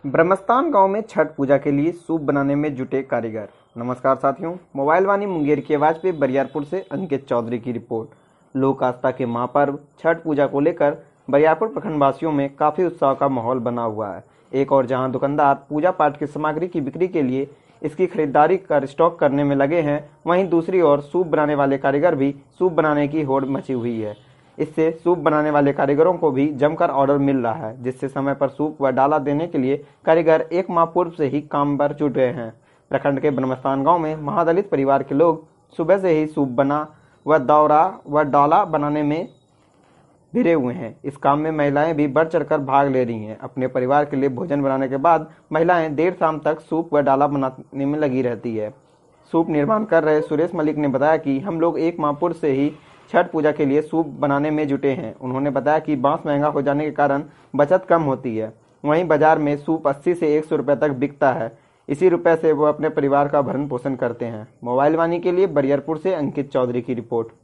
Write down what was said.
ब्रह्मस्थान गांव में छठ पूजा के लिए सूप बनाने में जुटे कारीगर। नमस्कार साथियों, मोबाइल वाणी मुंगेर की आवाज पे बरियारपुर से अंकित चौधरी की रिपोर्ट। लोक आस्था के महापर्व छठ पूजा को लेकर बरियारपुर प्रखंड वासियों में काफी उत्साह का माहौल बना हुआ है। एक और जहां दुकानदार पूजा पाठ की सामग्री की बिक्री के लिए इसकी खरीदारी कर स्टॉक करने में लगे हैं, वहीं दूसरी ओर सूप बनाने वाले कारीगर भी सूप बनाने की होड़ मची हुई है। इससे सूप बनाने वाले कारीगरों को भी जमकर ऑर्डर मिल रहा है, जिससे समय पर सूप व डाला देने के लिए कारीगर एक माह पूर्व से ही काम पर जुट गए हैं। प्रखंड के ब्रह्मस्थान गांव में महादलित परिवार के लोग सुबह से ही सूप बना व दौरा व डाला बनाने में भिड़े हुए हैं। इस काम में महिलाएं भी बढ़ चढ़कर भाग ले रही हैं। अपने परिवार के लिए भोजन बनाने के बाद महिलाएं देर शाम तक सूप व डाला बनाने में लगी रहती है। सूप निर्माण कर रहे सुरेश मलिक ने बताया कि हम लोग एक माह पूर्व से ही छठ पूजा के लिए सूप बनाने में जुटे हैं। उन्होंने बताया कि बांस महंगा हो जाने के कारण बचत कम होती है। वहीं बाजार में सूप 80 से 100 रुपए तक बिकता है। इसी रुपए से वो अपने परिवार का भरण पोषण करते हैं। मोबाइल वाणी के लिए बरियारपुर से अंकित चौधरी की रिपोर्ट।